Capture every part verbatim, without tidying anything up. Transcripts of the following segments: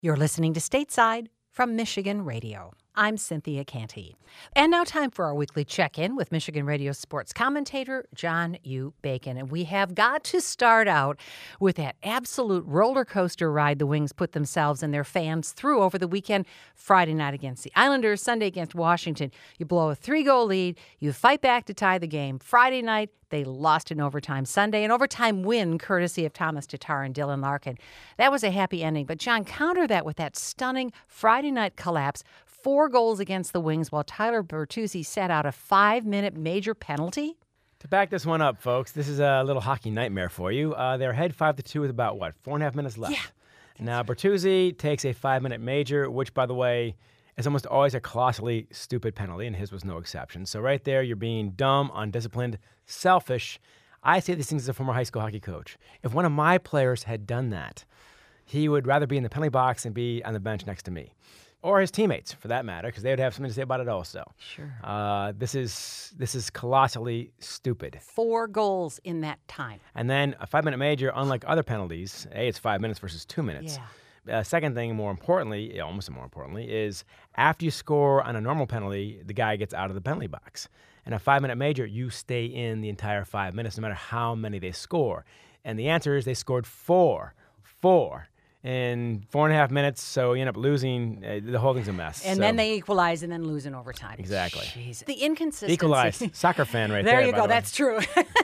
You're listening to Stateside from Michigan Radio. I'm Cynthia Canty. And now time for our weekly check-in with Michigan Radio sports commentator John U. Bacon. And we have got to start out with that absolute roller coaster ride the Wings put themselves and their fans through over the weekend. Friday night against the Islanders, Sunday against Washington. You blow a three-goal lead. You fight back to tie the game. Friday night, they lost in overtime. Sunday, an overtime win courtesy of Thomas Tatar and Dylan Larkin. That was a happy ending. But, John, counter that with that stunning Friday night collapse. Four goals against the Wings while Tyler Bertuzzi sat out a five-minute major penalty. To back this one up, folks, this is a little hockey nightmare for you. Uh, they're ahead five to two with about, what, four and a half minutes left? Yeah. Now, Bertuzzi takes a five-minute major, which, by the way, is almost always a colossally stupid penalty, and his was no exception. So right there, you're being dumb, undisciplined, selfish. I say these things as a former high school hockey coach. If one of my players had done that, he would rather be in the penalty box and be on the bench next to me. Or his teammates, for that matter, because they would have something to say about it also. Sure. Uh, this is this is colossally stupid. Four goals in that time. And then a five-minute major, unlike other penalties, A, it's five minutes versus two minutes. Yeah. Uh, second thing, more importantly, almost more importantly, is after you score on a normal penalty, the guy gets out of the penalty box. And a five-minute major, you stay in the entire five minutes, no matter how many they score. And the answer is they scored four. Four. In four and a half minutes, so you end up losing. Uh, the whole thing's a mess. And so. then they equalize and then lose in overtime. Exactly. Jeez. The inconsistency. Equalize. Soccer fan right there. There you by go. the way. That's true.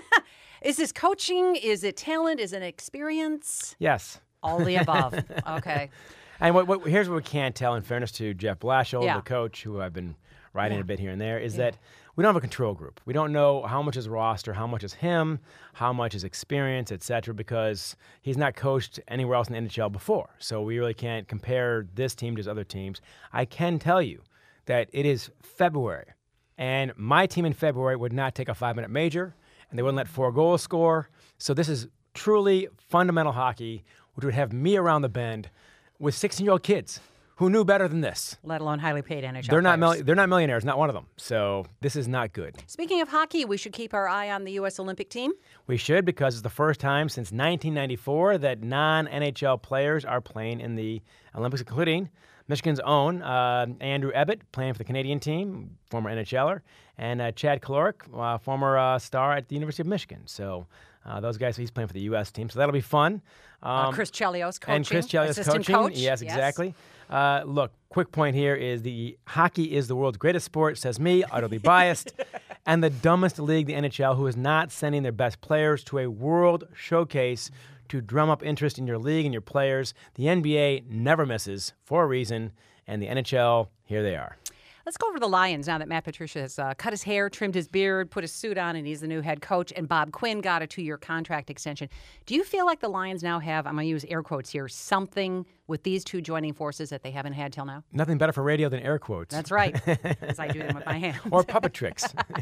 Is this coaching? Is it talent? Is it experience? Yes. All the above. Okay. And what, what, here's what we can't tell, in fairness to Jeff Blashill, Yeah. the coach, who I've been writing Yeah. a bit here and there, is Yeah. that we don't have a control group. We don't know how much is roster, how much is him, how much is experience, et cetera, because he's not coached anywhere else in the N H L before. So we really can't compare this team to his other teams. I can tell you that it is February, and my team in February would not take a five-minute major, and they wouldn't let four goals score. So this is truly fundamental hockey, which would have me around the bend with sixteen-year-old kids who knew better than this. Let alone highly paid N H L They're not players. mil- they're not millionaires, not one of them. So this is not good. Speaking of hockey, we should keep our eye on the U S Olympic team. We should, because it's the first time since nineteen ninety-four that non-N H L players are playing in the Olympics, including Michigan's own uh, Andrew Ebbett, playing for the Canadian team, former N H L er, and uh, Chad Kalorek, uh, former uh, star at the University of Michigan. So uh, those guys, he's playing for the U S team. So that'll be fun. Um, uh, Chris Chelios coaching. And Chris Chelios assistant coaching. coach. Yes, exactly. Uh, look, quick point here is the hockey is the world's greatest sport, says me, utterly biased, and the dumbest league, the N H L, who is not sending their best players to a world showcase to drum up interest in your league and your players. The N B A never misses for a reason, and the N H L, here they are. Let's go over to the Lions now that Matt Patricia has uh, cut his hair, trimmed his beard, put his suit on, and he's the new head coach, and Bob Quinn got a two-year contract extension. Do you feel like the Lions now have, I'm going to use air quotes here, something with these two joining forces that they haven't had till now? Nothing better for radio than air quotes. That's right, as I do them with my hands. Or puppet tricks.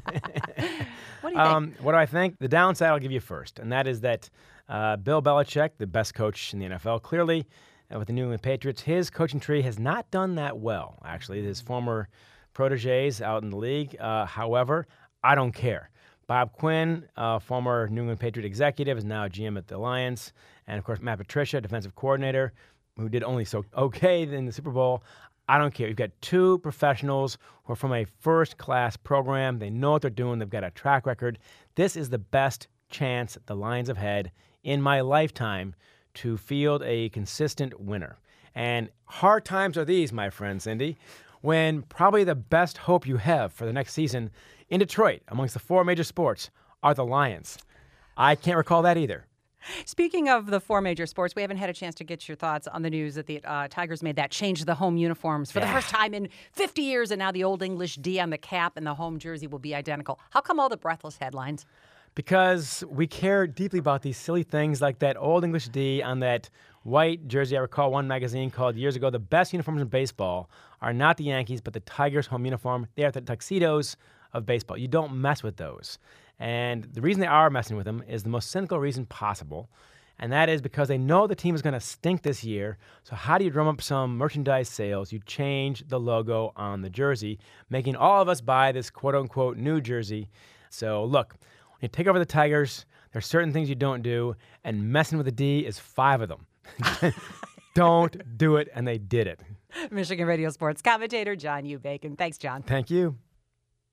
What do you um, think? what do I think? The downside I'll give you first, and that is that uh, Bill Belichick, the best coach in the N F L, clearly, uh, with the New England Patriots, his coaching tree has not done that well, actually. His former proteges out in the league. Uh, however, I don't care. Bob Quinn, uh, former New England Patriot executive, is now G M at the Lions. And, of course, Matt Patricia, defensive coordinator, who did only so okay in the Super Bowl. I don't care. You've got two professionals who are from a first-class program. They know what they're doing. They've got a track record. This is the best chance the Lions have had in my lifetime to field a consistent winner. And hard times are these, my friend Cindy, when probably the best hope you have for the next season in Detroit, amongst the four major sports, are the Lions. I can't recall that either. Speaking of the four major sports, we haven't had a chance to get your thoughts on the news that the uh, Tigers made that change to the home uniforms for the first time in fifty years, and now the Old English D on the cap and the home jersey will be identical. How come all the breathless headlines? Because we care deeply about these silly things like that Old English D on that white jersey. I recall one magazine called years ago, the best uniforms in baseball are not the Yankees, but the Tigers' home uniform. They are the tuxedos of baseball. You don't mess with those. And the reason they are messing with them is the most cynical reason possible, and that is because they know the team is going to stink this year. So how do you drum up some merchandise sales? You change the logo on the jersey, making all of us buy this quote-unquote new jersey. So look, when you take over the Tigers, there are certain things you don't do, and messing with the D is five of them. Don't do it. And they did it. Michigan Radio sports commentator John U. Bacon. Thanks, John. Thank you.